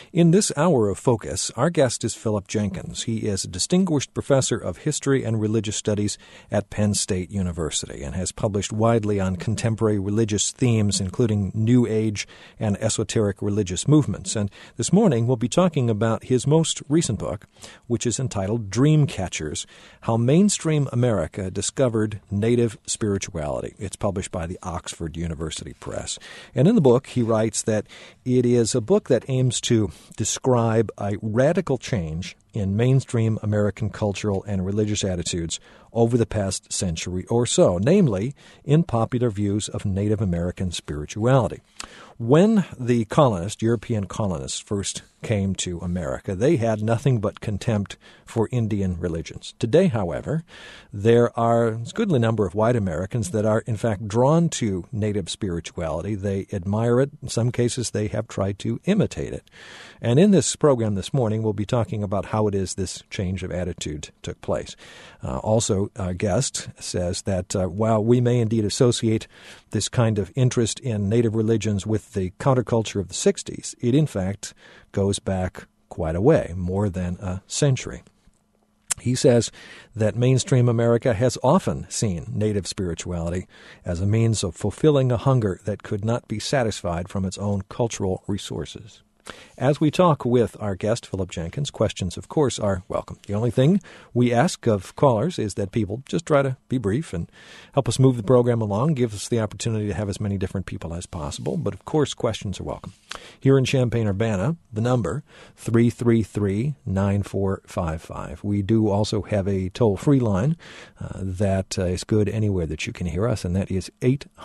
In this hour of focus, our guest is Philip Jenkins. He is a distinguished professor of history and religious studies at Penn State University and has published widely on contemporary religious themes, including New Age and esoteric religious movements. And this morning, we'll be talking about his most recent book, which is entitled Dream Catchers: How Mainstream America Discovered Native Spirituality. It's published by the Oxford University Press. And in the book, he writes that it is a book that aims to describe a radical change in mainstream American cultural and religious attitudes over the past century or so, namely in popular views of Native American spirituality. When the European colonists, first came to America, they had nothing but contempt for Indian religions. Today, however, there are a goodly number of white Americans that are, in fact, drawn to Native spirituality. They admire it. In some cases, they have tried to imitate it. And in this program this morning, we'll be talking about how it is this change of attitude took place. Also, our guest says that while we may indeed associate this kind of interest in Native religions with the counterculture of the 60s, it in fact goes back quite a way, more than a century. He says that mainstream America has often seen Native spirituality as a means of fulfilling a hunger that could not be satisfied from its own cultural resources. As we talk with our guest, Philip Jenkins, questions, of course, are welcome. The only thing we ask of callers is that people just try to be brief and help us move the program along, give us the opportunity to have as many different people as possible. But, of course, questions are welcome. Here in Champaign-Urbana, the number, 333-9455. We do also have a toll-free line that is good anywhere that you can hear us, and that is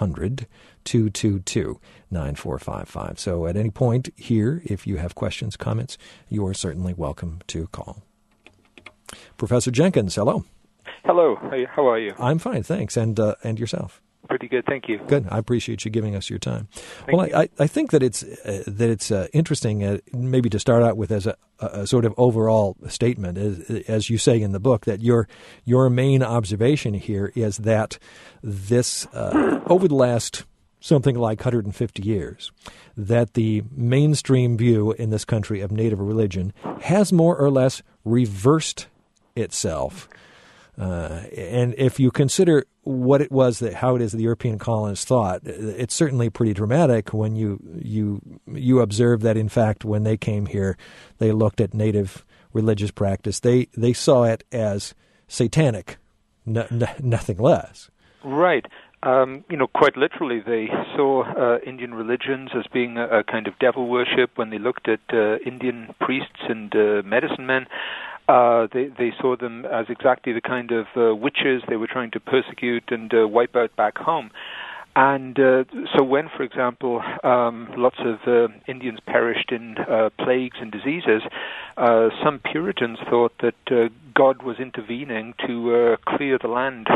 800-222-9455. So at any point here, if you have questions, comments, you are certainly welcome to call. Professor Jenkins, hello. Hello. How are you? I'm fine, thanks. And yourself? Pretty good, thank you. Good. I appreciate you giving us your time. Thank you. I think that it's interesting, maybe to start out with as a sort of overall statement, as you say in the book, that your main observation here is that this over the last something like 150 years, that the mainstream view in this country of Native religion has more or less reversed itself. And if you consider what it was how it is the European colonists thought, it's certainly pretty dramatic when you observe that, in fact, when they came here, they looked at Native religious practice. They saw it as satanic, nothing less. Right. Quite literally, they saw Indian religions as being a kind of devil worship. When they looked at Indian priests and medicine men, they saw them as exactly the kind of witches they were trying to persecute and wipe out back home. And so when, for example, lots of Indians perished in plagues and diseases, some Puritans thought that God was intervening to clear the land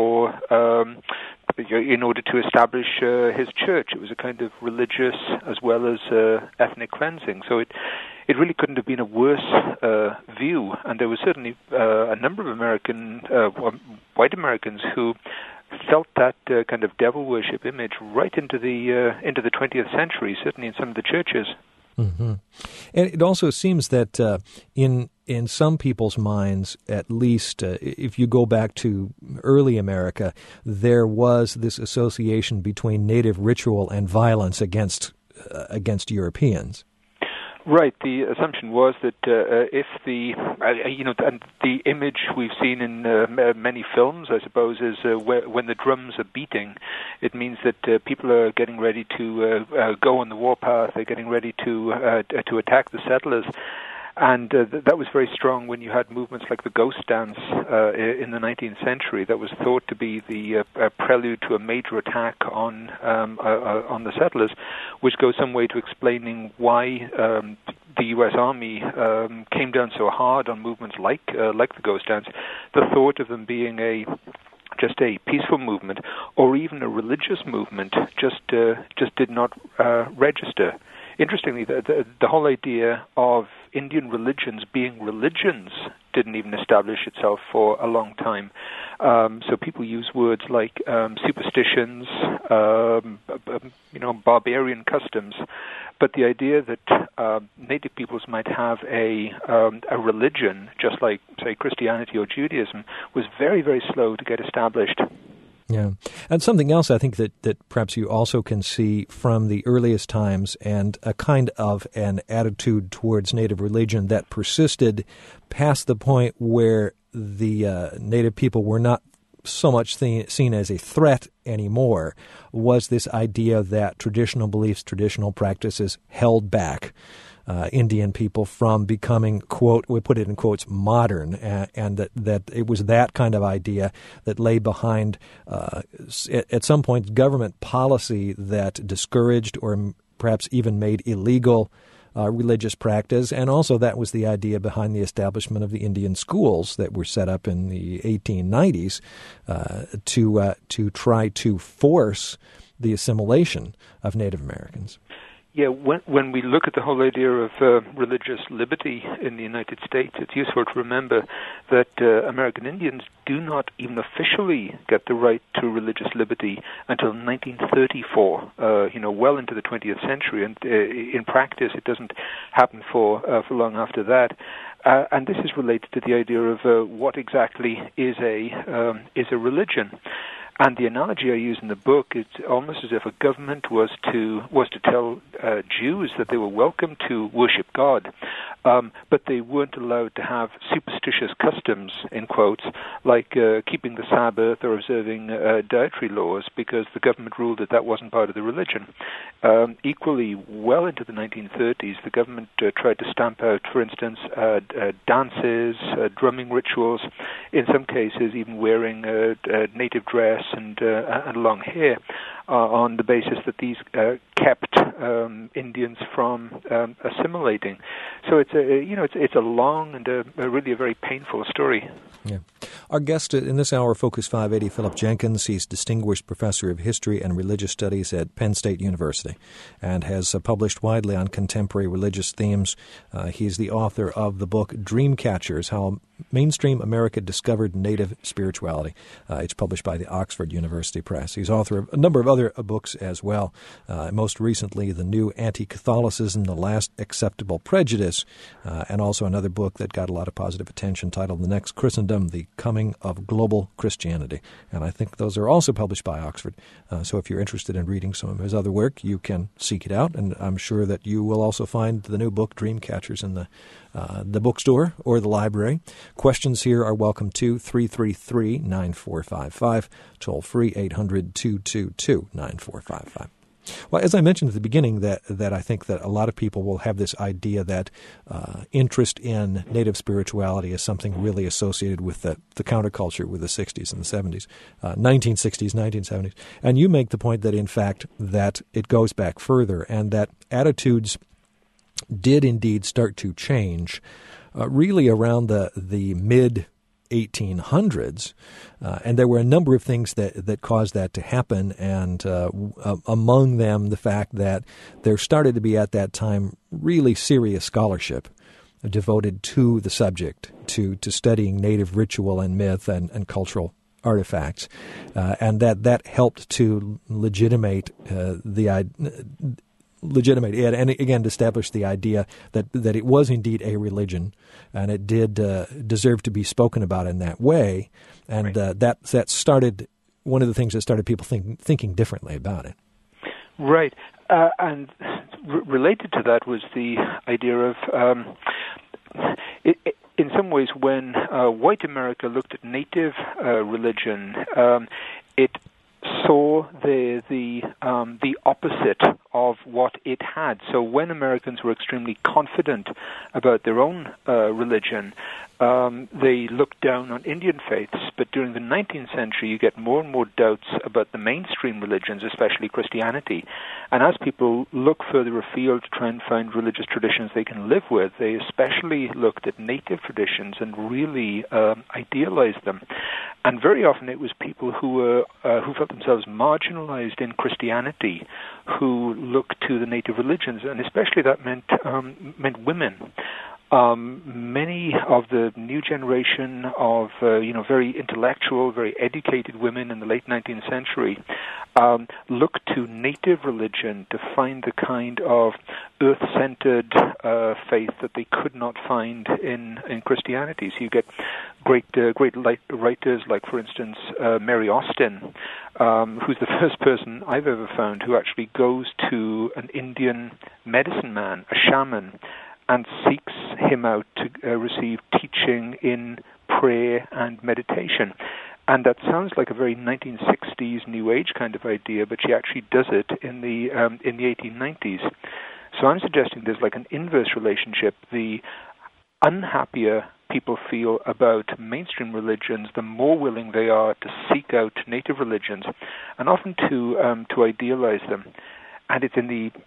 in order to establish his church. It was a kind of religious as well as ethnic cleansing. So it really couldn't have been a worse view. And there was certainly a number of white Americans who felt that kind of devil worship image right into the 20th century, certainly in some of the churches. Mm-hmm. And it also seems that in some people's minds, at least, if you go back to early America, there was this association between Native ritual and violence against Europeans. Right. The assumption was that if the image we've seen in many films, I suppose, is when the drums are beating, it means that people are getting ready to go on the warpath. They're getting ready to attack the settlers. And that was very strong when you had movements like the Ghost Dance in the 19th century. That was thought to be the prelude to a major attack on the settlers, which goes some way to explaining why the U.S. Army came down so hard on movements like the Ghost Dance. The thought of them being just a peaceful movement or even a religious movement just did not register. Interestingly, the whole idea of Indian religions being religions didn't even establish itself for a long time. So people use words like superstitions, barbarian customs, But the idea that native peoples might have a religion, just like, say, Christianity or Judaism, was very, very slow to get established. Yeah. And something else I think that perhaps you also can see from the earliest times, and a kind of an attitude towards native religion that persisted past the point where the native people were not so much seen as a threat anymore, was this idea that traditional beliefs, traditional practices held back Indian people from becoming, quote, we put it in quotes, modern, and that it was that kind of idea that lay behind, at some point, government policy that discouraged or perhaps even made illegal religious practice, and also that was the idea behind the establishment of the Indian schools that were set up in the 1890s to try to force the assimilation of Native Americans. Yeah, when we look at the whole idea of religious liberty in the United States, it's useful to remember that American Indians do not even officially get the right to religious liberty until 1934, well into the 20th century, and in practice it doesn't happen for long after that. And this is related to the idea of what exactly is a religion. And the analogy I use in the book, it's almost as if a government was to tell Jews that they were welcome to worship God, but they weren't allowed to have superstitious customs, in quotes, like keeping the Sabbath or observing dietary laws, because the government ruled that wasn't part of the religion. Equally, well into the 1930s, the government tried to stamp out, for instance, dances, drumming rituals, in some cases even wearing native dress and long hair, on the basis that these kept Indians from assimilating. So it's a long and really a very painful story. Yeah. Our guest in this hour, Focus 580, Philip Jenkins. He's Distinguished Professor of History and Religious Studies at Penn State University and has published widely on contemporary religious themes. He's the author of the book Dreamcatchers, How Mainstream America Discovered Native Spirituality. It's published by the Oxford University Press. He's author of a number of other books as well, most recently The New Anti-Catholicism, The Last Acceptable Prejudice, and also another book that got a lot of positive attention titled The Next Christendom, The Coming of Global Christianity. And I think those are also published by Oxford. So if you're interested in reading some of his other work, you can seek it out, and I'm sure that you will also find the new book, Dreamcatchers, in the bookstore or the library. Questions here are welcome to 333-9455, toll free 800-222-9455. Well, as I mentioned at the beginning, that I think that a lot of people will have this idea that interest in native spirituality is something really associated with the counterculture, with the 60s and the 70s, 1960s, 1970s. And you make the point that, in fact, that it goes back further and that attitudes did indeed start to change really around the mid-1800s, and there were a number of things that caused that to happen, and among them the fact that there started to be at that time really serious scholarship devoted to the subject, to studying native ritual and myth and cultural artifacts, and that helped to legitimate it, and again to establish the idea that it was indeed a religion, and it did deserve to be spoken about in that way, and right. that started one of the things that started people thinking differently about it. Right, and related to that was the idea of in some ways when white America looked at native religion, it saw the opposite of what it had. So when Americans were extremely confident about their own religion, they looked down on Indian faiths. But during the 19th century, you get more and more doubts about the mainstream religions, especially Christianity. And as people look further afield to try and find religious traditions they can live with, they especially looked at native traditions and really idealized them. And very often it was people who felt themselves marginalized in Christianity who looked to the native religions, and especially that meant women. Many of the new generation of very intellectual, very educated women in the late 19th century looked to native religion to find the kind of earth-centered faith that they could not find in Christianity. So you get great writers like, for instance, Mary Austin, who's the first person I've ever found who actually goes to an Indian medicine man, a shaman, and seeks him out to receive teaching in prayer and meditation. And that sounds like a very 1960s New Age kind of idea, but she actually does it in the 1890s. So I'm suggesting there's like an inverse relationship. The unhappier people feel about mainstream religions, the more willing they are to seek out native religions, and often to idealize them. And it's in the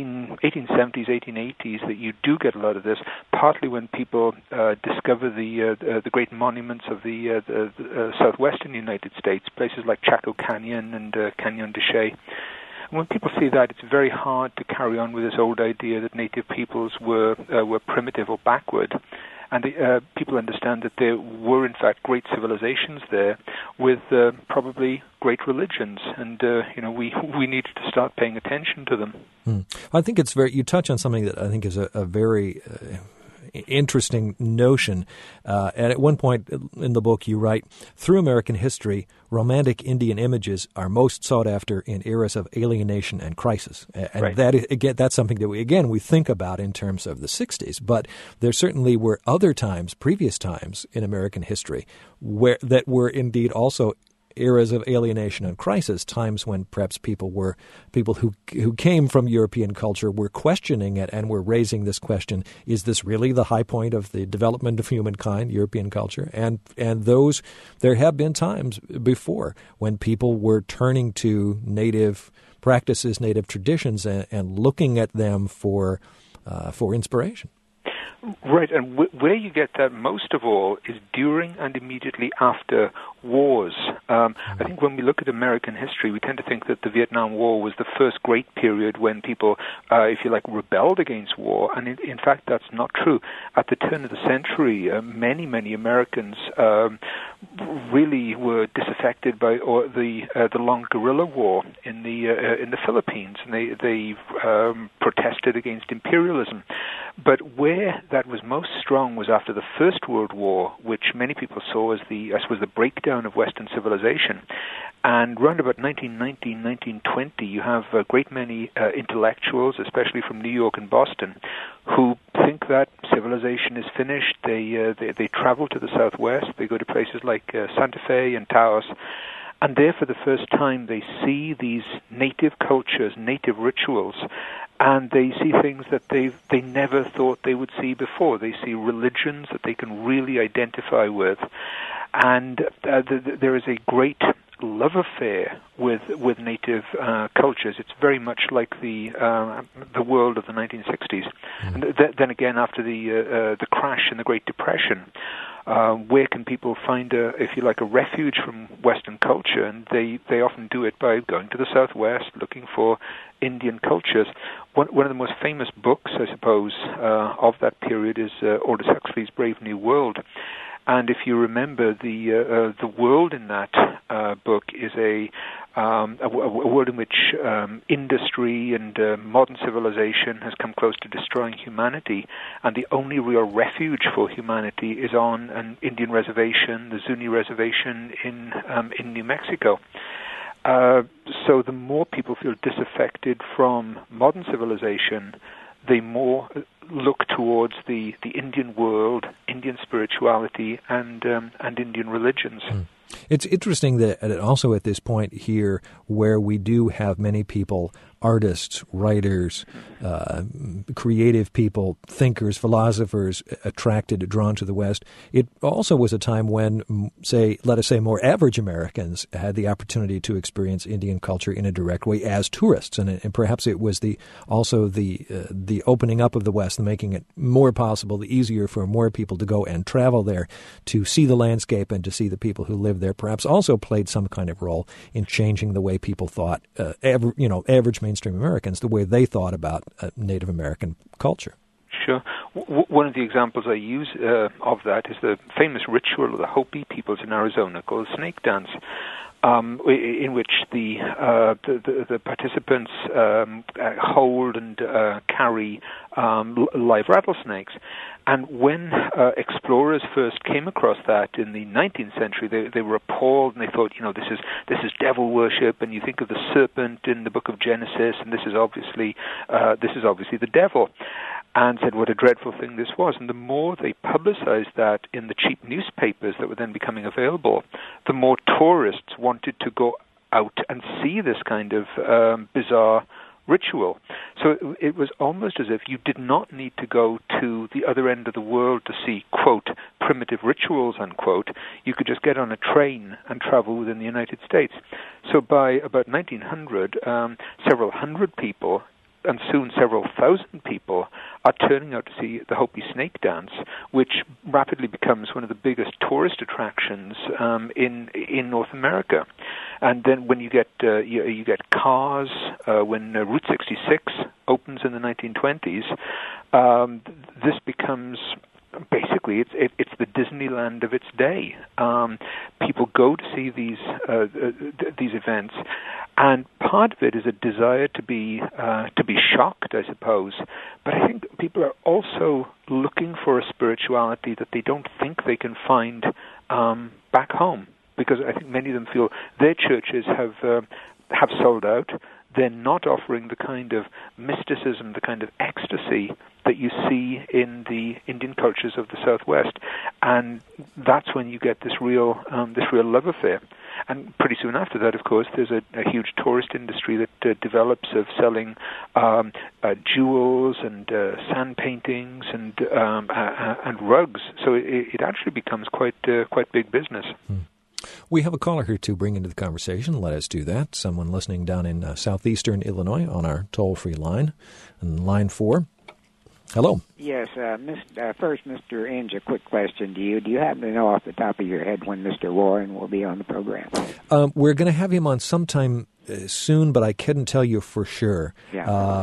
1870s, 1880s that you do get a lot of this, partly when people discover the great monuments of the southwestern United States, places like Chaco Canyon and Canyon de Chelly. And when people see that, it's very hard to carry on with this old idea that native peoples were primitive or backward. And people understand that there were, in fact, great civilizations there with probably great religions, and we needed to start paying attention to them. I think it's you touch on something that I think is a very interesting notion. And at one point in the book, you write, through American history, romantic Indian images are most sought after in eras of alienation and crisis. And right. That's something that we think about in terms of the 60s. But there certainly were other times, previous times in American history, that were indeed also eras of alienation and crisis, times when perhaps people who came from European culture were questioning it and were raising this question: is this really the high point of the development of humankind, European culture? And there have been times before when people were turning to native practices, native traditions, and looking at them for inspiration. Right, and where you get that most of all is during and immediately after wars. I think when we look at American history, we tend to think that the Vietnam War was the first great period when people, if you like, rebelled against war, and in fact that's not true. At the turn of the century, many Americans really were disaffected by the long guerrilla war in the Philippines, and they protested against imperialism. But where that was most strong was after the First World War, which many people saw as the breakdown of Western civilization. And around about 1919, 1920, you have a great many intellectuals, especially from New York and Boston, who think that civilization is finished. They travel to the Southwest. They go to places like Santa Fe and Taos. And there, for the first time, they see these native cultures, native rituals, and they see things that they never thought they would see before. They see religions that they can really identify with. And there is a great love affair with native cultures. It's very much like the world of the 1960s. And then again, after the crash in the Great Depression, where can people find a refuge from Western culture? And they often do it by going to the Southwest, looking for Indian cultures. One of the most famous books, I suppose, of that period is Aldous Huxley's Brave New World. And if you remember, the world in that book is a world in which industry and modern civilization has come close to destroying humanity, and the only real refuge for humanity is on an Indian reservation, the Zuni Reservation in New Mexico. So the more people feel disaffected from modern civilization, they more look towards the Indian world, Indian spirituality, and Indian religions. It's interesting that also at this point here, where we do have many people, artists, writers, creative people, thinkers, philosophers, drawn to the West, it also was a time when, let us say, more average Americans had the opportunity to experience Indian culture in a direct way as tourists, and perhaps it was the opening up of the West and making it more possible, easier for more people to go and travel there to see the landscape and to see the people who live there. Perhaps also played some kind of role in changing the way people thought, average mainstream Americans, the way they thought about Native American culture. Sure. One of the examples I use of that is the famous ritual of the Hopi peoples in Arizona called snake dance, in which the participants hold and carry live rattlesnakes. And when explorers first came across that in the 19th century, they were appalled, and they thought, this is devil worship. And you think of the serpent in the book of Genesis, and this is obviously the devil. And said what a dreadful thing this was. And the more they publicized that in the cheap newspapers that were then becoming available, the more tourists wanted to go out and see this kind of bizarre ritual. So it was almost as if you did not need to go to the other end of the world to see, quote, primitive rituals, unquote. You could just get on a train and travel within the United States. So by about 1900, several hundred people, and soon several thousand people, are turning out to see the Hopi snake dance, which rapidly becomes one of the biggest tourist attractions in North America. And then when you get cars, when Route 66 opens in the 1920s, this becomes basically it's the Disneyland of its day. People go to see these events, and part of it is a desire to be shocked, I suppose. But I think people are also looking for a spirituality that they don't think they can find back home, because I think many of them feel their churches have sold out. They're not offering the kind of mysticism, the kind of ecstasy that you see in the Indian cultures of the Southwest, and that's when you get this real love affair. And pretty soon after that, of course, there's a huge tourist industry that develops of selling jewels and sand paintings and rugs. So it actually becomes quite big business. We have a caller here to bring into the conversation. Let us do that. Someone listening down in southeastern Illinois on our toll-free line, and line 4. Hello. Yes, first, Mr. Inge, a quick question to you. Do you happen to know off the top of your head when Mr. Warren will be on the program? We're going to have him on sometime soon, but I couldn't tell you for sure. Yeah.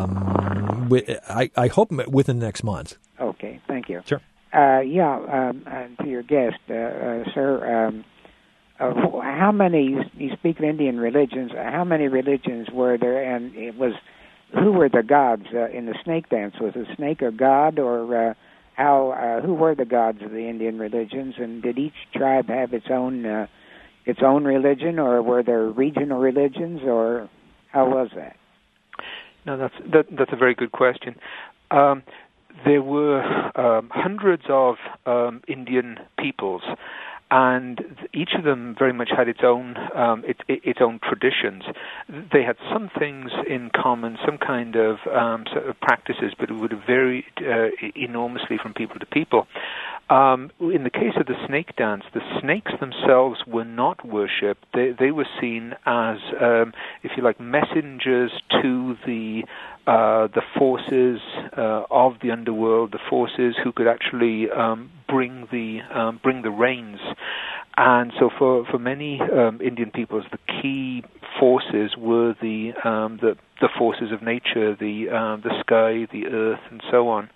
I hope within the next month. Okay, thank you. Sure. To your guest, sir, how many, you speak of Indian religions, how many religions were there, and who were the gods in the snake dance? Was a snake a god, or who were the gods of the Indian religions, and did each tribe have its own religion, or were there regional religions, or how was that? No, that's a very good question. There were hundreds of Indian peoples, and each of them very much had its own traditions. They had some things in common, some kind of sort of practices, but it would have varied enormously from people to people. In the case of the snake dance, the snakes themselves were not worshipped. They were seen as, if you like, messengers to the forces of the underworld, the forces who could actually bring the rains. And so for many Indian peoples, the key forces were the forces of nature, the sky, the earth, and so on.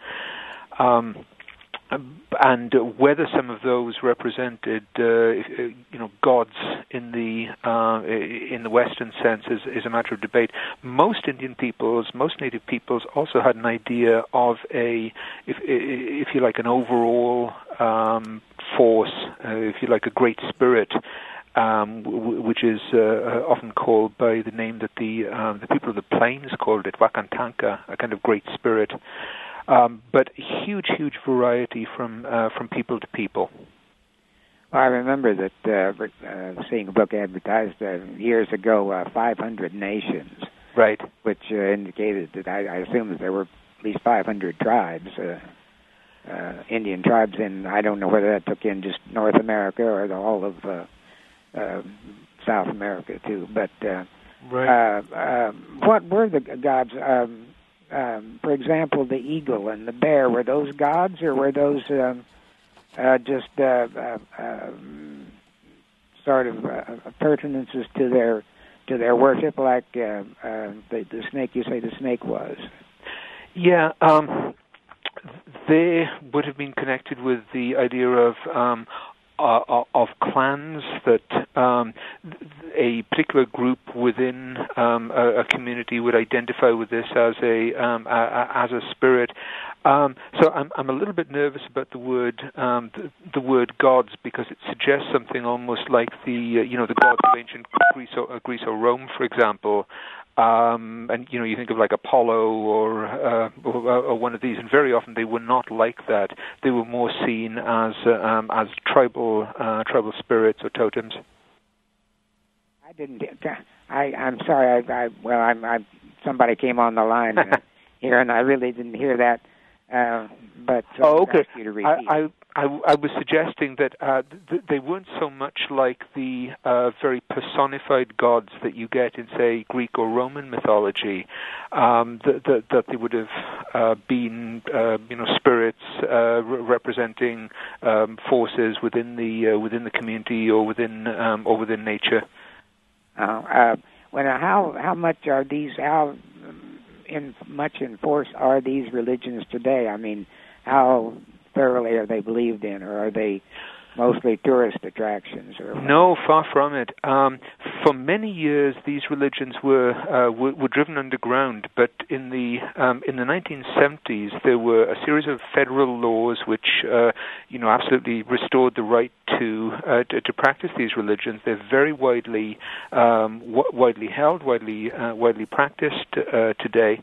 And whether some of those represented, gods in the Western sense is a matter of debate. Most Indian peoples, most native peoples, also had an idea of if you like, an overall force, if you like, a great spirit, which is often called by the name that the people of the plains called it, Wakantanka, a kind of great spirit. But huge variety from people to people. Well, I remember that seeing a book advertised years ago, 500 Nations. Right. Which indicated that I assume that there were at least 500 tribes, Indian tribes, and I don't know whether that took in just North America or the whole of South America too. But right. What were the gods? For example, the eagle and the bear, were those gods, or were those just sort of pertinences to their worship, like the snake? You say the snake was. Yeah. they would have been connected with the idea of clans, that a particular group within a community would identify with this as a spirit. So I'm a little bit nervous about the word gods, because it suggests something almost like the gods of ancient Greece or Rome, for example. And you think of like Apollo or one of these, and very often they were not like that. They were more seen as tribal spirits or totems. I didn't. I'm sorry. I somebody came on the line here, and I really didn't hear that. But okay. I'd ask you to repeat. I was suggesting that they weren't so much like the very personified gods that you get in, say, Greek or Roman mythology. That they would have been, spirits representing forces within the community or within nature. How much are these? How much in force are these religions today? I mean, how thoroughly are they believed in, or are they mostly tourist attractions? No, far from it. For many years, these religions were driven underground. But in the 1970s, there were a series of federal laws which absolutely restored the right to practice these religions. They're very widely held, widely practiced today.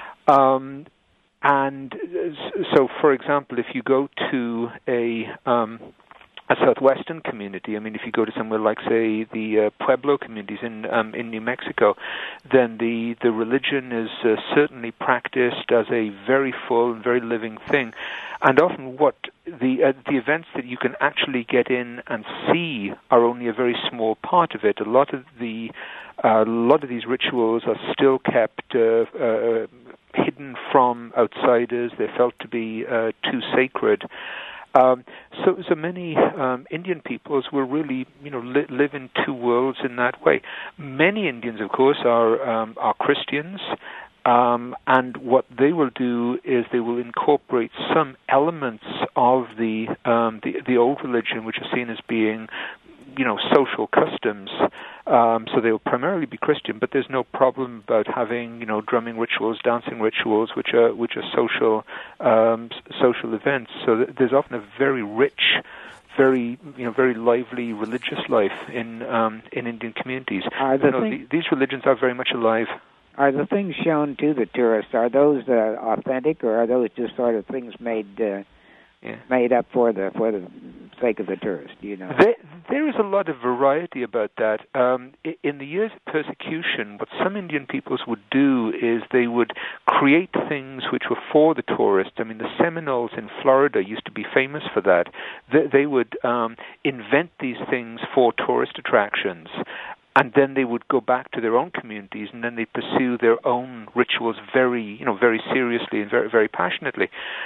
And so, for example, if you go to a southwestern community, I mean, if you go to somewhere like, say, the Pueblo communities in New Mexico, then the religion is certainly practiced as a very full and very living thing. And often what the events that you can actually get in and see are only a very small part of it. A lot of these rituals are still kept hidden from outsiders. They're felt to be too sacred. So many Indian peoples will really, live in two worlds in that way. Many Indians, of course, are Christians, and what they will do is they will incorporate some elements of the old religion, which are seen as being, social customs. So they will primarily be Christian, but there's no problem about having, drumming rituals, dancing rituals, which are social events. So there's often a very rich, very lively religious life in Indian communities. These religions are very much alive. Are the things shown to the tourists, are those authentic, or are those just sort of things made up for the sake of the tourist? Do you know? There is a lot of variety about that. In the years of persecution, what some Indian peoples would do is they would create things which were for the tourist. I mean, the Seminoles in Florida used to be famous for that. They would invent these things for tourist attractions. And then they would go back to their own communities, and then they'd pursue their own rituals very seriously and very, very passionately.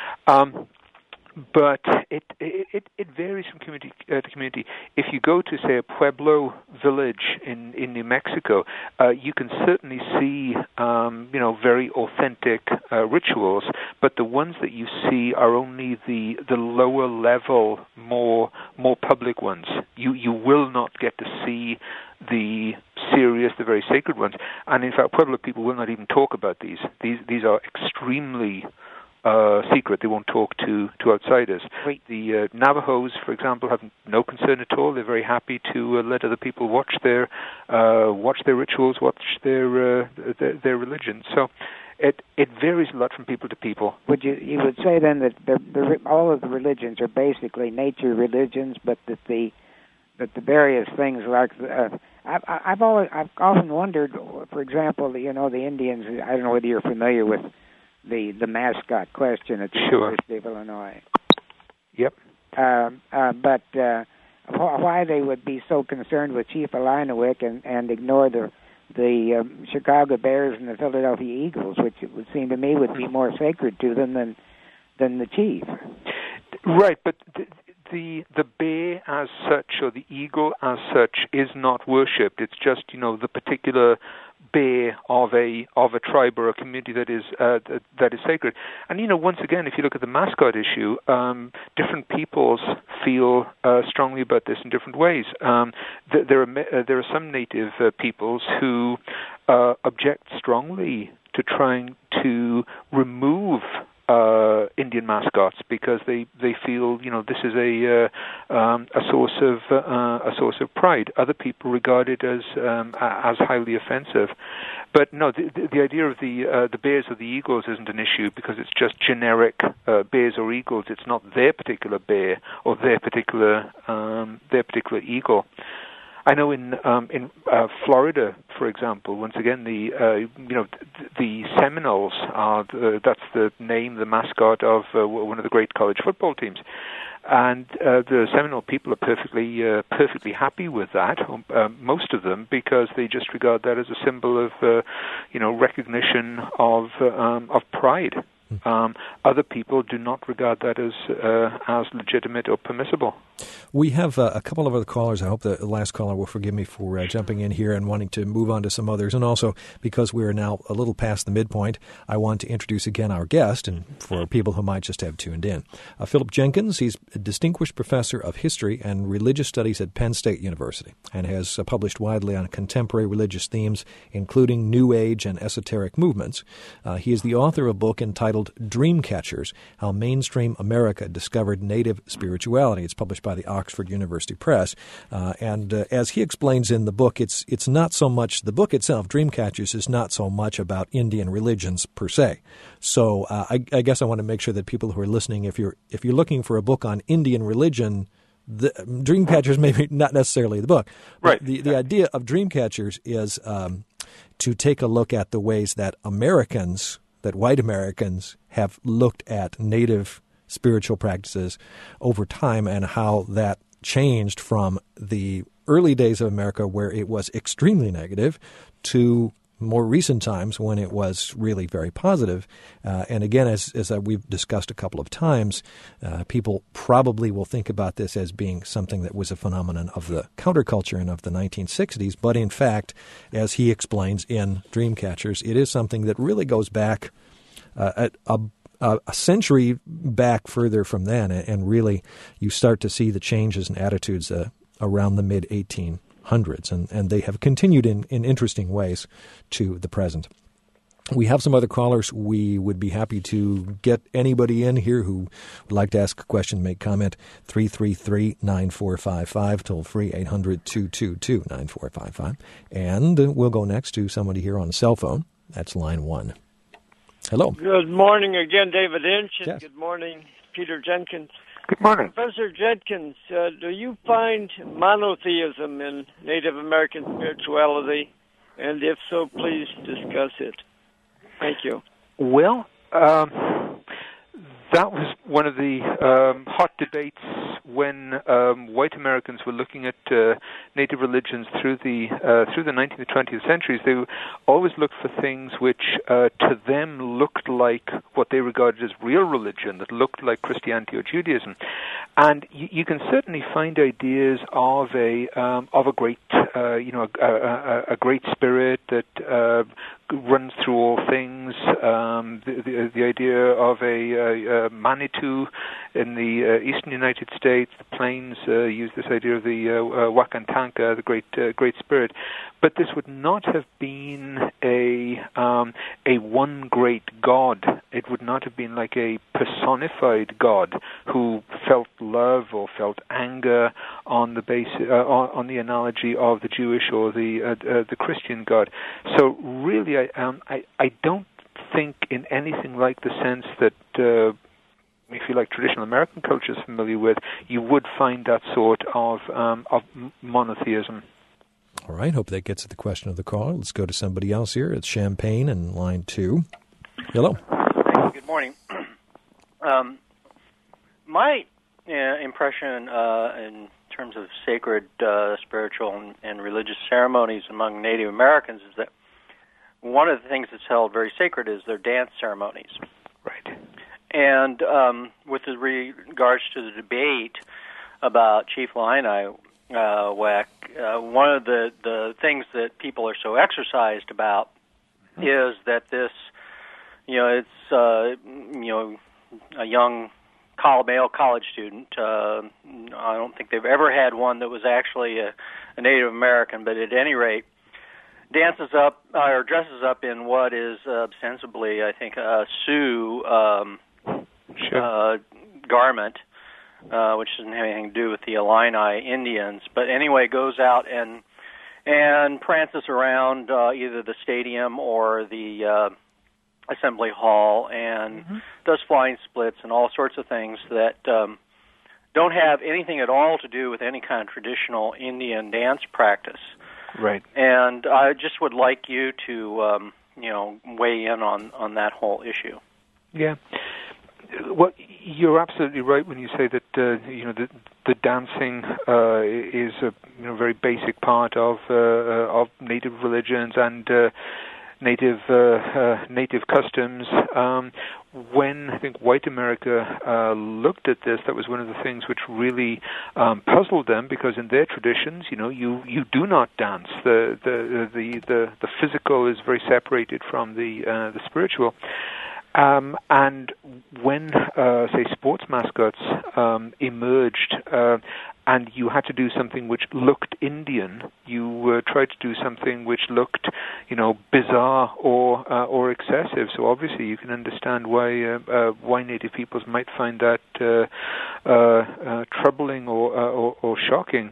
But it varies from community to community. If you go to, say, a Pueblo village in New Mexico, you can certainly see very authentic rituals. But the ones that you see are only the lower level, more public ones. You will not get to see the serious, the very sacred ones. And in fact, Pueblo people will not even talk about these. These are extremely secret. They won't talk to outsiders. Wait. The Navajos, for example, have no concern at all. They're very happy to let other people watch their rituals, watch their religion. So it varies a lot from people to people. You would say then that all of the religions are basically nature religions, but that the various things like I've often wondered, for example, the Indians. I don't know whether you're familiar with the mascot question at the University of Illinois. Yep. But why they would be so concerned with Chief Illiniwek and ignore the Chicago Bears and the Philadelphia Eagles, which it would seem to me would be more sacred to them than the chief. Right, but the bear as such or the eagle as such is not worshipped. It's just the particular bear of a tribe or a community that is sacred. And once again, if you look at the mascot issue, different peoples feel strongly about this in different ways. There are some native peoples who object strongly to trying to remove Indian mascots because they feel this is a source of pride. Other people regard it as highly offensive. But no, the idea of the bears or the eagles isn't an issue because it's just generic bears or eagles. It's not their particular bear or their particular eagle. I know in Florida, for example, once again, the Seminoles are that's the name, the mascot of one of the great college football teams, and the Seminole people are perfectly happy with that. Most of them, because they just regard that as a symbol of recognition of pride. Other people do not regard that as legitimate or permissible. We have a couple of other callers. I hope the last caller will forgive me for jumping in here and wanting to move on to some others. And also, because we are now a little past the midpoint, I want to introduce again our guest, and for people who might just have tuned in. Philip Jenkins, he's a distinguished professor of history and religious studies at Penn State University and has published widely on contemporary religious themes, including New Age and esoteric movements. He is the author of a book entitled Dreamcatchers, How Mainstream America Discovered Native Spirituality. It's published by the Oxford University Press. And as he explains in the book, it's not so much, the book itself, Dreamcatchers, is not so much about Indian religions per se. So I guess I want to make sure that people who are listening, if you're looking for a book on Indian religion, the Dreamcatchers may be not necessarily the book. Right. The idea of Dreamcatchers is to take a look at the ways that white Americans have looked at native spiritual practices over time and how that changed from the early days of America where it was extremely negative to more recent times when it was really very positive. And again, as we've discussed a couple of times, people probably will think about this as being something that was a phenomenon of the counterculture and of the 1960s. But in fact, as he explains in Dreamcatchers, it is something that really goes back a century back further from then, and really you start to see the changes in attitudes around the mid-1800s, and they have continued in interesting ways to the present. We have some other callers. We would be happy to get anybody in here who would like to ask a question, make comment. 333-9455, toll free 800-222-9455. And we'll go next to somebody here on a cell phone. That's line 1. Hello. Good morning again, David Inch, and yes. Good morning, Peter Jenkins. Good morning. Professor Jenkins, do you find monotheism in Native American spirituality? And if so, please discuss it. Thank you. Well, that was one of the hot debates when white Americans were looking at native religions through the 19th and 20th centuries. They always looked for things which to them looked like what they regarded as real religion, that looked like Christianity or Judaism. And you can certainly find ideas of a great a great spirit that runs through all things. The idea of a Manitou in the eastern United States, the Plains use this idea of the Wakantanka, the great spirit. But this would not have been a one great God. It would not have been like a personified God who felt love or felt anger on the basis on the analogy of the Jewish or the Christian God. So really, I don't think in anything like the sense that if you like traditional American culture is familiar with, you would find that sort of monotheism. All right, hope that gets at the question of the caller. Let's go to somebody else here. It's Champagne in line 2. Hello. Good morning. My impression in terms of sacred spiritual and religious ceremonies among Native Americans is that one of the things that's held very sacred is their dance ceremonies. Right. And with regards to the debate about Chief Lahaina, Weck, one of the things that people are so exercised about is that this, it's a young male college student. I don't think they've ever had one that was actually a Native American, but at any rate, dances up or dresses up in what is ostensibly, I think, a Sioux garment, which doesn't have anything to do with the Illini Indians. But anyway, goes out and prances around either the stadium or the Assembly Hall and does flying splits and all sorts of things that don't have anything at all to do with any kind of traditional Indian dance practice. Right. And I just would like you to, weigh in on that whole issue. Yeah. Well, you're absolutely right when you say that the dancing is a very basic part of native religions and native customs. When I think white America looked at this, that was one of the things which really puzzled them, because in their traditions, you do not dance. The physical is very separated from the spiritual. And when, say, sports mascots emerged, and you had to do something which looked Indian, you tried to do something which looked, bizarre or excessive. So obviously, you can understand why Native peoples might find that troubling or shocking.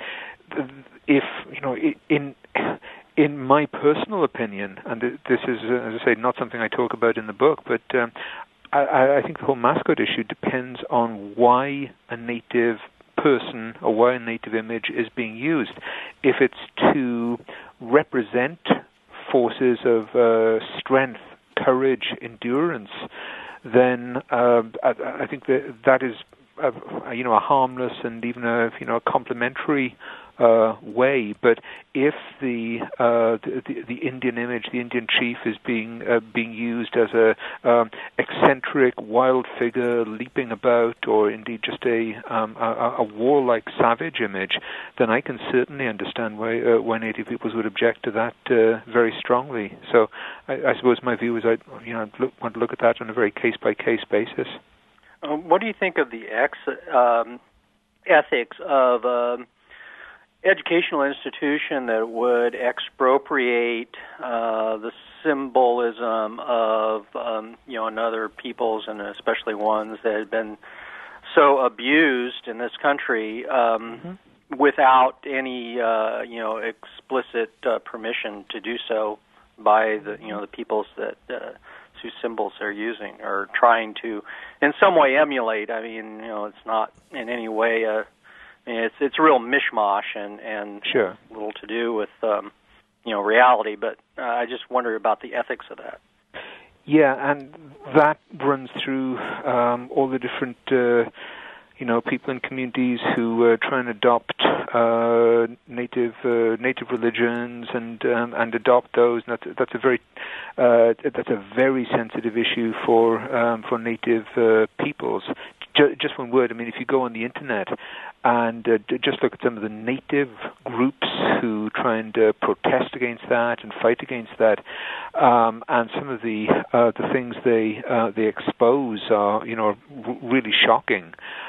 In my personal opinion, and this is, as I say, not something I talk about in the book, but I think the whole mascot issue depends on why a native person or why a native image is being used. If it's to represent forces of strength, courage, endurance, then I think that is a harmless and even a complementary way. But if the Indian image, the Indian chief, is being used as a eccentric wild figure leaping about, or indeed just a warlike savage image, then I can certainly understand why Native peoples would object to that very strongly. So I suppose my view is I want to look at that on a very case by case basis. What do you think of the ethics of educational institution that would expropriate the symbolism of another peoples, and especially ones that had been so abused in this country without any explicit permission to do so by the peoples that whose symbols they're using or trying to in some way emulate? I mean, it's not in any way it's a real mishmash and sure. little to do with reality, but I just wonder about the ethics of that. Yeah, and that runs through all the different people and communities who try and adopt native religions and adopt those. And that's a very sensitive issue for native peoples. Just one word. I mean, if you go on the internet and just look at some of the native groups who try and protest against that and fight against that, and some of the things they expose are really shocking.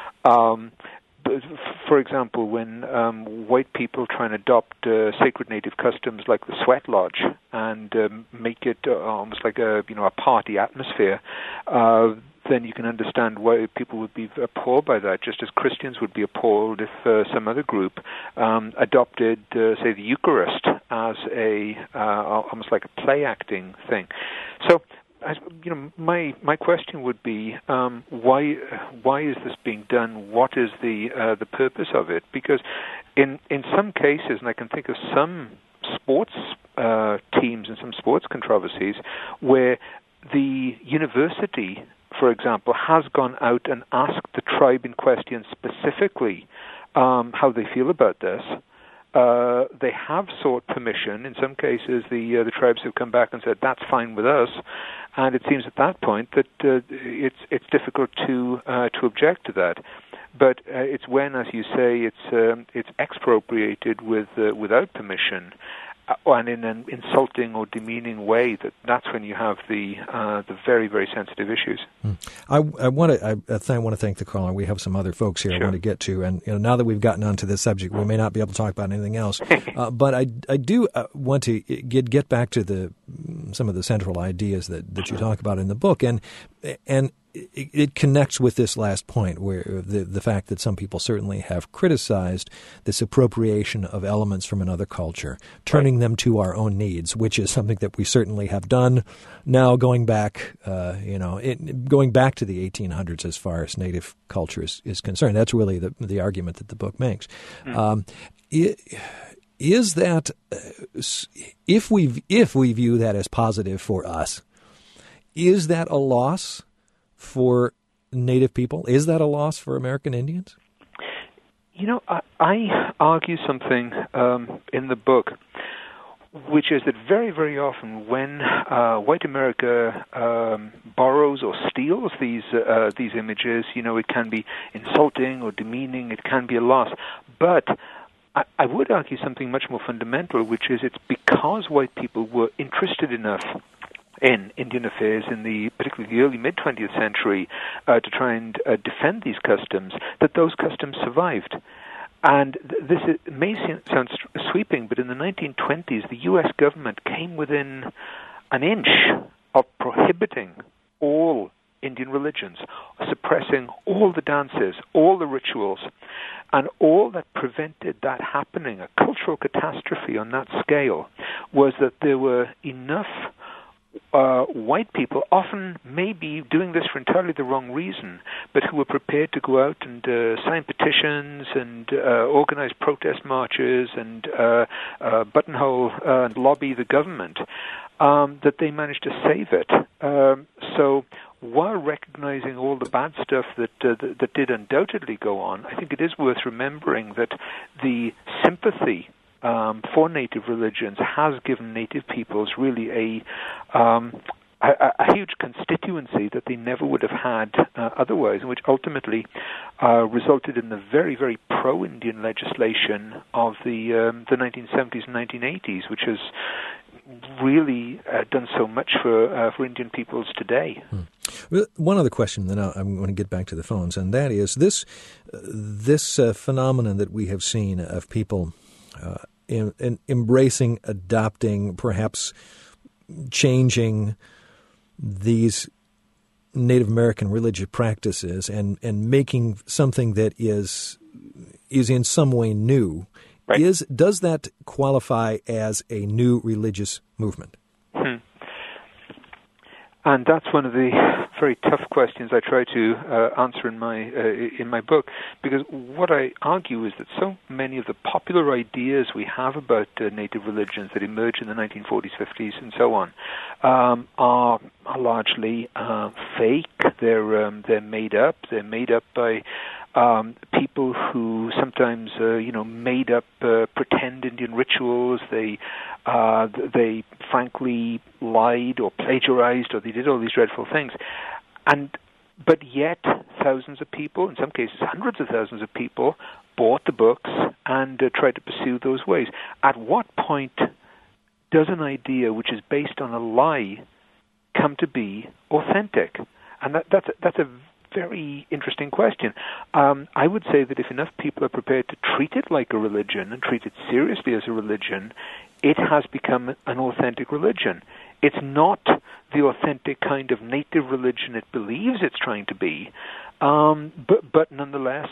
For example, when white people try and adopt sacred native customs like the sweat lodge and make it almost like a party atmosphere, then you can understand why people would be appalled by that, just as Christians would be appalled if some other group adopted, say, the Eucharist as almost like a play acting thing. So, my question would be, why is this being done? What is the purpose of it? Because in some cases, and I can think of some sports teams and some sports controversies where the university, for example, has gone out and asked the tribe in question specifically how they feel about this. They have sought permission. In some cases, the tribes have come back and said, that's fine with us. And it seems at that point that it's difficult to object to that. But it's when, as you say, it's expropriated without permission, and in an insulting or demeaning way, that's when you have the very, very sensitive issues. I want to thank the caller. We have some other folks here I want to get to, and now that we've gotten onto this subject, we may not be able to talk about anything else. But I do want to get back to some of the central ideas that you talk about in the book, and it connects with this last point, where the fact that some people certainly have criticized this appropriation of elements from another culture, turning them to our own needs, which is something that we certainly have done now, going back, going back to the 1800s as far as Native culture is concerned. That's really the argument that the book makes. Is that if we view that as positive for us, is that a loss for Native people? Is that a loss for American Indians? I argue something in the book, which is that very, very often when white America borrows or steals these images, it can be insulting or demeaning. It can be a loss. But I would argue something much more fundamental, which is it's because white people were interested enough in Indian affairs in particularly the early mid-20th century to try and defend these customs, that those customs survived. And this may sound sweeping, but in the 1920s, the U.S. government came within an inch of prohibiting all Indian religions, suppressing all the dances, all the rituals, and all that prevented that happening, a cultural catastrophe on that scale, was that there were enough white people, often maybe doing this for entirely the wrong reason, but who were prepared to go out and sign petitions and organize protest marches and buttonhole and lobby the government, that they managed to save it. So while recognizing all the bad stuff that did undoubtedly go on, I think it is worth remembering that the sympathy for Native religions has given Native peoples really a huge constituency that they never would have had otherwise, and which ultimately resulted in the very, very pro-Indian legislation of the 1970s and 1980s, which has really done so much for Indian peoples today. One other question, then I'm going to get back to the phones, and that is this phenomenon that we have seen of people in embracing, adopting, perhaps changing these Native American religious practices and making something that is in some way new. Right. Does that qualify as a new religious movement? And that's one of the very tough questions I try to answer in my book, because what I argue is that so many of the popular ideas we have about Native religions that emerged in the 1940s, 50s, and so on are largely fake. They're made up. They're made up by people who sometimes made up pretend Indian rituals. They frankly lied or plagiarized, or they did all these dreadful things. But yet thousands of people, in some cases hundreds of thousands of people, bought the books and tried to pursue those ways. At what point does an idea which is based on a lie come to be authentic? And that's a very interesting question. I would say that if enough people are prepared to treat it like a religion and treat it seriously as a religion, it has become an authentic religion. It's not the authentic kind of native religion it believes it's trying to be, but nonetheless,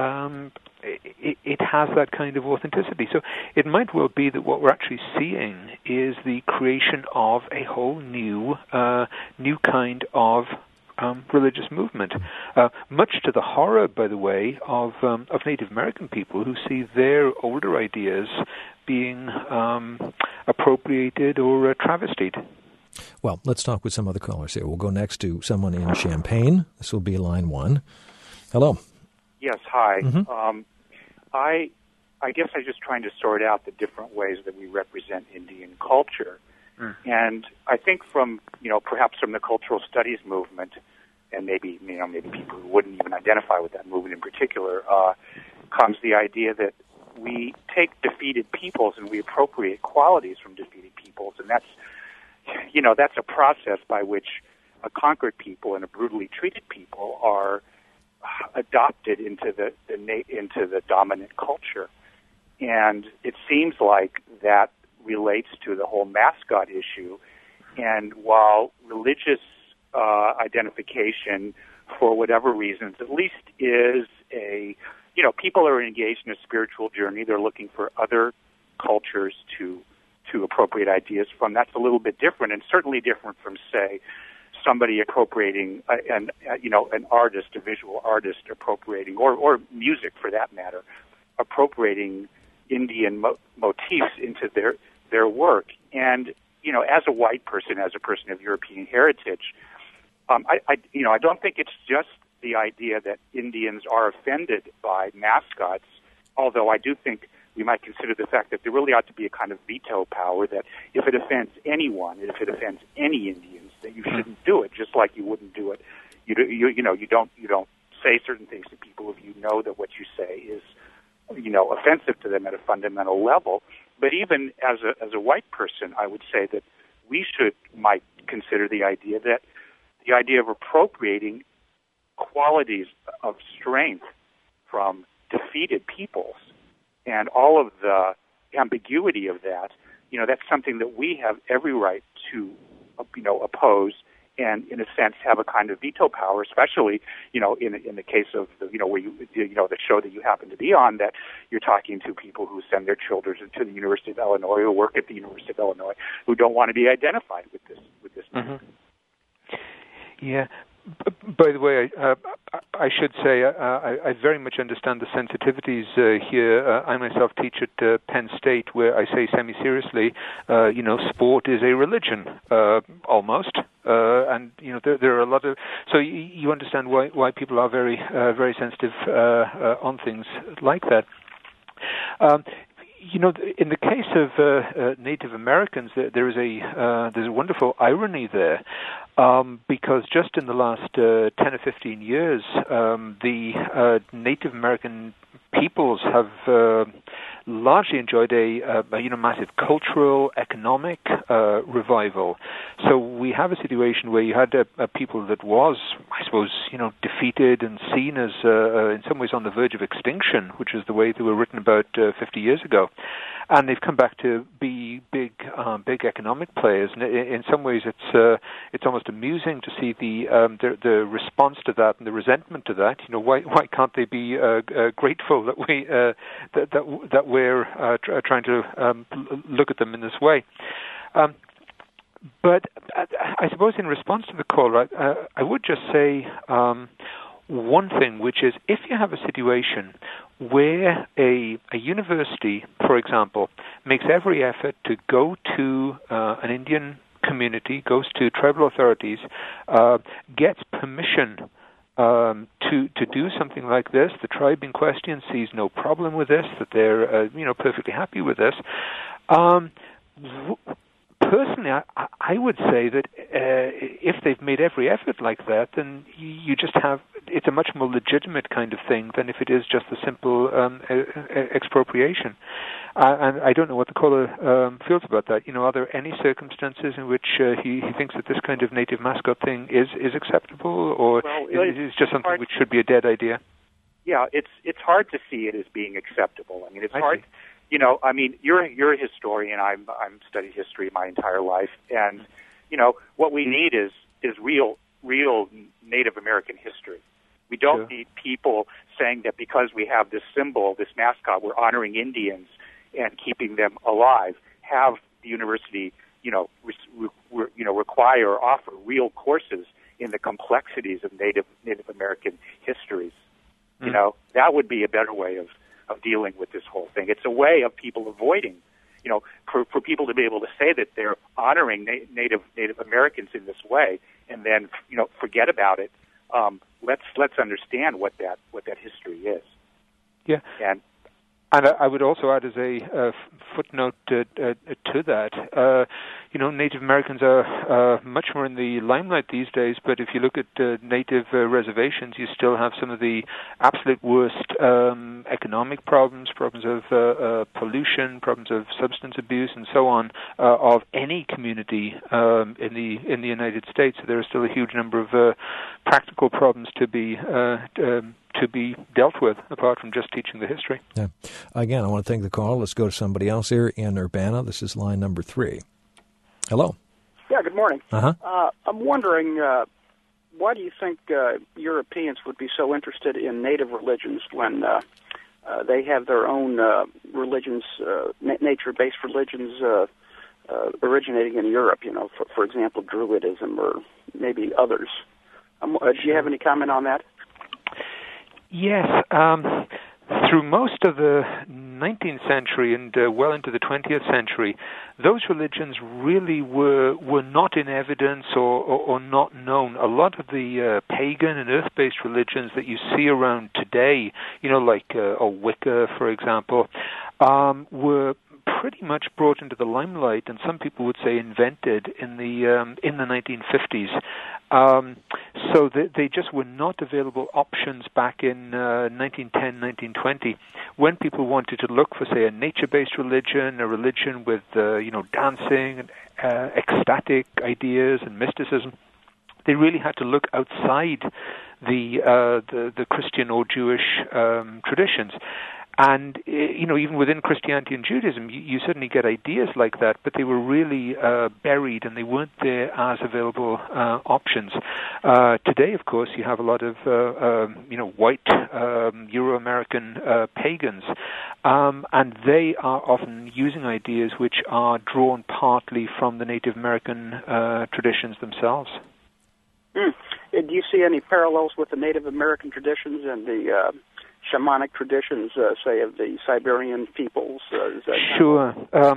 it has that kind of authenticity. So it might well be that what we're actually seeing is the creation of a whole new kind of religious movement, much to the horror, by the way, of Native American people who see their older ideas being appropriated or travestied. Well, let's talk with some other callers here. We'll go next to someone in Champaign. This will be line 1. Hello. Yes, hi. Mm-hmm. I guess I'm just trying to sort out the different ways that we represent Indian culture. And I think from, perhaps from the cultural studies movement and maybe people who wouldn't even identify with that movement in particular, comes the idea that we take defeated peoples and we appropriate qualities from defeated peoples, and that's a process by which a conquered people and a brutally treated people are adopted into the dominant culture. And it seems like that relates to the whole mascot issue. And while religious identification, for whatever reasons, at least is people are engaged in a spiritual journey. They're looking for other cultures to appropriate ideas from. That's a little bit different, and certainly different from, say, somebody appropriating an artist, a visual artist appropriating, or music for that matter, appropriating Indian motifs into their work. And as a white person, as a person of European heritage, I don't think it's just the idea that Indians are offended by mascots, although I do think we might consider the fact that there really ought to be a kind of veto power that if it offends anyone, if it offends any Indians, that you shouldn't do it, just like you wouldn't do it. You don't say certain things to people if you know that what you say is offensive to them at a fundamental level. But even as a white person, I would say that we might consider the idea of appropriating qualities of strength from defeated peoples and all of the ambiguity of that, that's something that we have every right to, oppose and, in a sense, have a kind of veto power, especially, in the case of, where the show that you happen to be on, that you're talking to people who send their children to the University of Illinois or work at the University of Illinois who don't want to be identified with this. Mm-hmm. Yeah. By the way, I should say I very much understand the sensitivities here. I myself teach at Penn State, where I say semi-seriously, sport is a religion, almost. And there are a lot of, so you understand why people are very very sensitive on things like that. In the case of Native Americans, there's a wonderful irony there, because just in the last 10 or 15 years, the Native American peoples have largely enjoyed a massive cultural, economic revival. So we have a situation where you had a people that was, I suppose, defeated and seen as, in some ways, on the verge of extinction, which is the way they were written about 50 years ago. And they've come back to be big economic players. And in some ways, it's almost amusing to see the response to that and the resentment to that. Why can't they be grateful that we're trying to look at them in this way? But I suppose in response to the call, I would just say one thing, which is if you have a situation where a university, for example, makes every effort to go to an Indian community, goes to tribal authorities, gets permission to do something like this, the tribe in question sees no problem with this, that they're perfectly happy with this. Personally, I would say that if they've made every effort like that, then you just have, it's a much more legitimate kind of thing than if it is just a simple expropriation. And I don't know what the caller feels about that. Are there any circumstances in which he thinks that this kind of native mascot thing is acceptable, or is it just something which should be a dead idea? Yeah, it's hard to see it as being acceptable. I mean, it's hard. You're a historian. I'm studied history my entire life, and what we need is real Native American history. We don't need people saying that because we have this symbol, this mascot, we're honoring Indians and keeping them alive. Have the university, require or offer real courses in the complexities of Native American histories. That would be a better way of dealing with this whole thing. It's a way of people avoiding, for people to be able to say that they're honoring Native Americans in this way, and then forget about it. Let's understand what that history is. Yeah, and I would also add as a footnote to that, Native Americans are much more in the limelight these days, but if you look at native reservations, you still have some of the absolute worst economic problems of pollution, problems of substance abuse, and so on, of any community in the United States. So there are still a huge number of practical problems to be dealt with, apart from just teaching the history. Yeah. Again, I want to thank the caller. Let's go to somebody else here in Urbana. This is line number 3. Hello. Yeah, good morning. Uh-huh. I'm wondering, why do you think Europeans would be so interested in native religions when they have their own religions, nature-based religions originating in Europe, for example, Druidism or maybe others? Do you have any comment on that? Yes. Through most of the 19th century and well into the 20th century, those religions really were not in evidence or not known. A lot of the pagan and earth-based religions that you see around today, like Wicca, for example, were pretty much brought into the limelight, and some people would say invented in the 1950s. So they just were not available options back in 1910, 1920, when people wanted to look for, say, a nature-based religion, a religion with dancing and ecstatic ideas and mysticism. They really had to look outside the Christian or Jewish traditions. And, even within Christianity and Judaism, you certainly get ideas like that, but they were really buried and they weren't there as available options. Today, of course, you have a lot of, white Euro-American pagans, and they are often using ideas which are drawn partly from the Native American traditions themselves. Do you see any parallels with the Native American traditions and the shamanic traditions, say, of the Siberian peoples? Sure.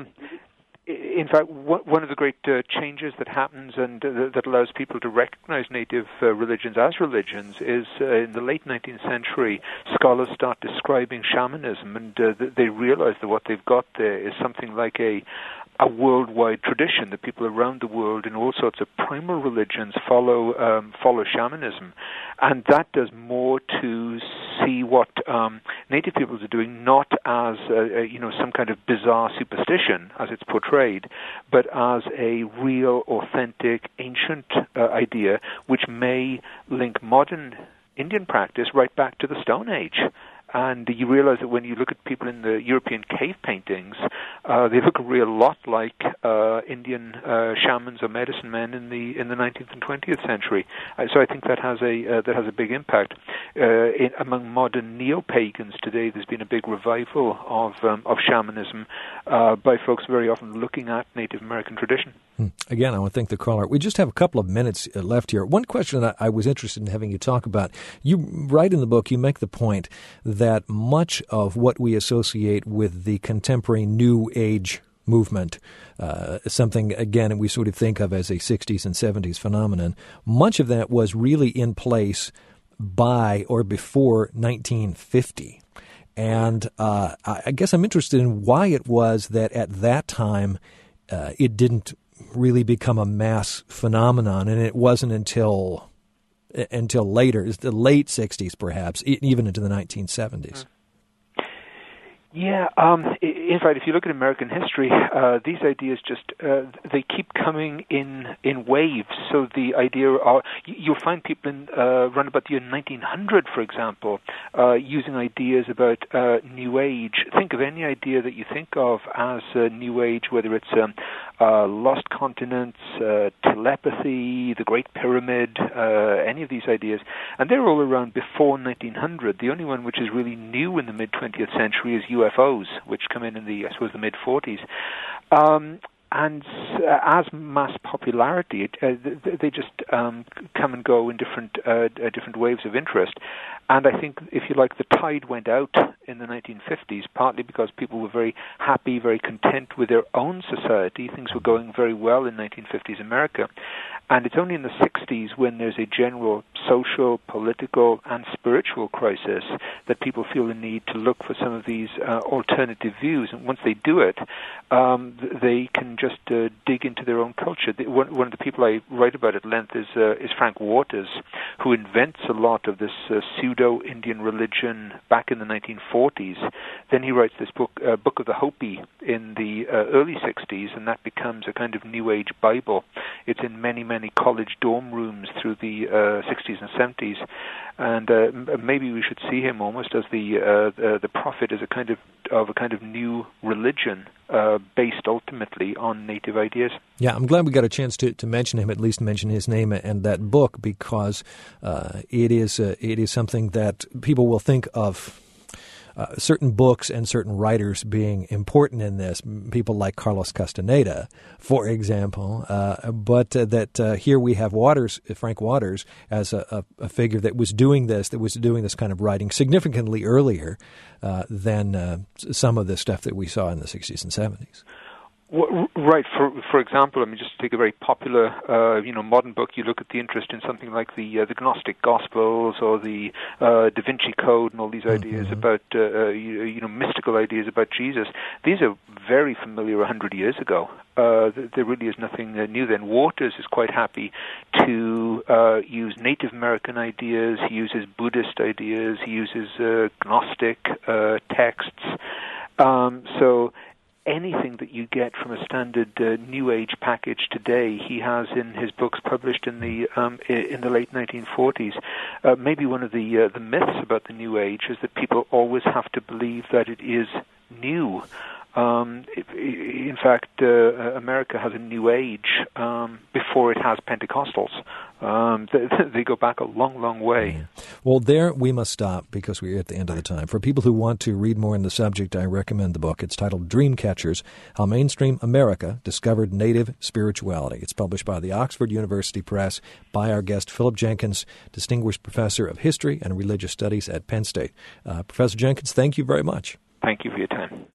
In fact, one of the great changes that happens and that allows people to recognize native religions as religions is in the late 19th century, scholars start describing shamanism, and they realize that what they've got there is something like a worldwide tradition, that people around the world in all sorts of primal religions follow shamanism, and that does more to see what native peoples are doing, not as some kind of bizarre superstition as it's portrayed, but as a real, authentic, ancient idea which may link modern Indian practice right back to the Stone Age. And you realize that when you look at people in the European cave paintings, they look a real lot like Indian shamans or medicine men in the 19th and 20th century. So I think that has a big impact. Among modern neo-pagans today, there's been a big revival of shamanism by folks very often looking at Native American tradition. Again, I want to thank the caller. We just have a couple of minutes left here. One question that I was interested in having you talk about, you write in the book, you make the point that much of what we associate with the contemporary New Age movement, something, again, we sort of think of as a 60s and 70s phenomenon, much of that was really in place by or before 1950. And I guess I'm interested in why it was that at that time it didn't really become a mass phenomenon, and it wasn't until later, the late 60s perhaps, even into the 1970s. Yeah, in fact, if you look at American history, these ideas just, they keep coming in waves. So the idea, you'll find people in around about the year 1900, for example, using ideas about New Age. Think of any idea that you think of as New Age, whether it's lost continents, telepathy, the Great Pyramid, any of these ideas. And they're all around before 1900. The only one which is really new in the mid-20th century is UFOs, which come in the mid-40s. And as mass popularity, they just come and go in different waves of interest. And I think, if you like, the tide went out in the 1950s, partly because people were very happy, very content with their own society. Things were going very well in 1950s America. And it's only in the 60s, when there's a general social, political, and spiritual crisis, that people feel the need to look for some of these alternative views. And once they do it, they can just dig into their own culture. One of the people I write about at length is Frank Waters, who invents a lot of this pseudo-Indian religion back in the 1940s. Then he writes this book of the Hopi, in the early 60s, and that becomes a kind of New Age Bible. It's in many, many college dorm rooms through the 60s and 70s, and maybe we should see him almost as the prophet, as a kind of new religion based ultimately on native ideas. Yeah, I'm glad we got a chance to mention him, at least mention his name and that book, because it is something that people will think of. Certain books and certain writers being important in this, people like Carlos Castaneda, for example, but that here we have Frank Waters, as a figure that was doing this kind of writing significantly earlier than some of the stuff that we saw in the 60s and 70s. Well, right. For example, just to take a very popular, modern book. You look at the interest in something like the Gnostic Gospels or the Da Vinci Code and all these ideas about mystical ideas about Jesus. These are very familiar 100 years ago. There really is nothing new then. Waters is quite happy to use Native American ideas. He uses Buddhist ideas. He uses Gnostic texts. So anything that you get from a standard New Age package today, he has in his books published in the late 1940s. Maybe one of the myths about the New Age is that people always have to believe that it is new. In fact, America has a New Age before it has Pentecostals. They go back a long, long way. Yeah. Well, there we must stop because we're at the end of the time. For people who want to read more on the subject, I recommend the book. It's titled Dreamcatchers, How Mainstream America Discovered Native Spirituality. It's published by the Oxford University Press by our guest, Philip Jenkins, Distinguished Professor of History and Religious Studies at Penn State. Professor Jenkins, thank you very much. Thank you for your time.